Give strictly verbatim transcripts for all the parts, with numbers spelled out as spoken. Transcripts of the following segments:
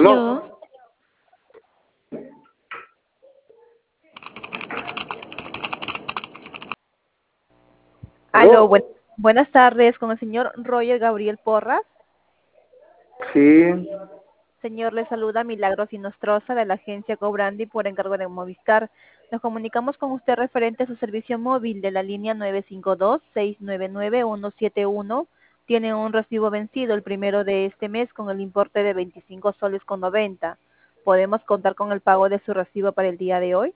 Aló, Aló, aló, aló, buen- buenas tardes con el señor Roger Gabriel Porras. sí, Señor, le saluda Milagros Inostroza de la agencia Cobrandi por encargo de Movistar. Nos comunicamos con usted referente a su servicio móvil de la línea nueve cinco dos, seis nueve nueve, uno siete uno. Tiene un recibo vencido el primero de este mes con el importe de veinticinco soles con noventa. ¿Podemos contar con el pago de su recibo para el día de hoy?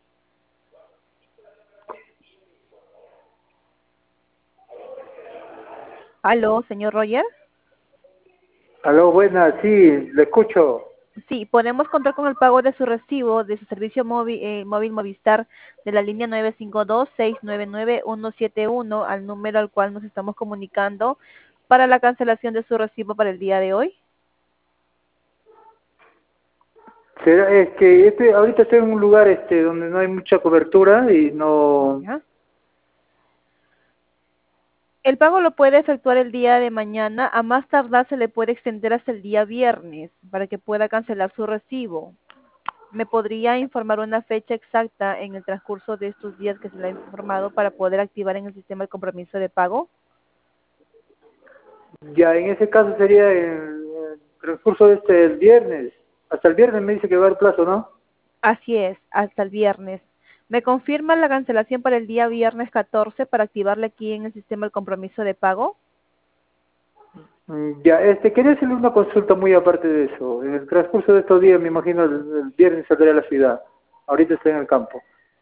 Aló, señor Roger. aló, buenas, sí, le escucho. Sí, podemos contar con el pago de su recibo de su servicio móvil, eh, móvil Movistar de la línea nueve cinco dos, seis nueve nueve, uno siete uno al número al cual nos estamos comunicando para la cancelación de su recibo para el día de hoy. Será, es que este, ahorita estoy en un lugar este donde no hay mucha cobertura y no, ¿Ya? El pago lo puede efectuar el día de mañana, a más tardar se le puede extender hasta el día viernes para que pueda cancelar su recibo. ¿Me podría informar una fecha exacta en el transcurso de estos días que se le ha informado para poder activar en el sistema el compromiso de pago? ya en ese caso sería el, el transcurso de este el viernes. Hasta el viernes me dice que va el plazo, ¿no? Así es, hasta el viernes. ¿Me confirma la cancelación para el día viernes catorce para activarle aquí en el sistema el compromiso de pago? Mm, Ya, este, quería hacerle una consulta muy aparte de eso. En el transcurso de estos días, me imagino el, el viernes saldré a la ciudad. Ahorita estoy en el campo.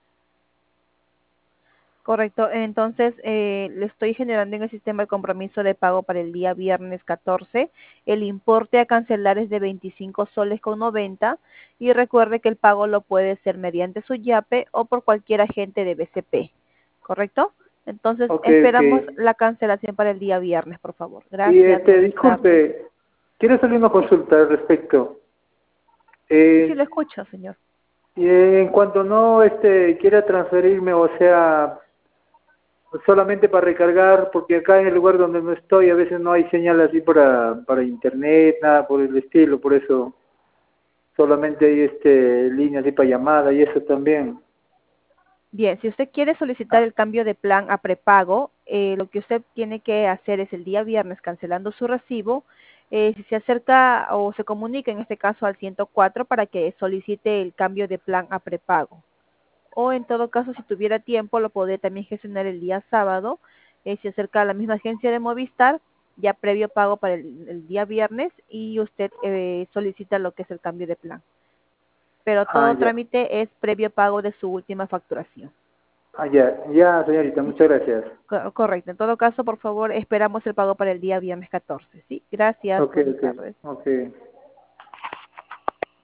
Correcto, entonces eh, le estoy generando en el sistema el compromiso de pago para el día viernes catorce. El importe a cancelar es de veinticinco soles con noventa y recuerde que el pago lo puede hacer mediante su YAPE o por cualquier agente de B C P. ¿Correcto? Entonces Ok, ok. esperamos la cancelación para el día viernes, por favor. Y Gracias, este, buenas tardes. disculpe, quiero hacerle una Sí, consulta al respecto. sí, sí, Eh, lo escucho, señor. Y en cuanto no este quiera transferirme, o sea, solamente para recargar, porque acá en el lugar donde no estoy a veces no hay señal así para, para internet, nada por el estilo, por eso solamente hay este línea así para llamada y eso también. Bien, si usted quiere solicitar Ah, el cambio de plan a prepago, eh, lo que usted tiene que hacer es el día viernes cancelando su recibo, eh, si se acerca o se comunica en este caso al ciento cuatro para que solicite el cambio de plan a prepago. O en todo caso, si tuviera tiempo, lo podría también gestionar el día sábado, eh, se acerca a la misma agencia de Movistar, ya previo pago para el, el día viernes y usted eh, solicita lo que es el cambio de plan. Pero ah, todo ya, trámite es previo pago de su última facturación. ah, ya, ya, señorita, ¿Sí? muchas gracias. Co- Correcto. En todo caso, por favor, esperamos el pago para el día viernes catorce. ¿Sí? Gracias. Ok, Buenas ok, tardes. ok.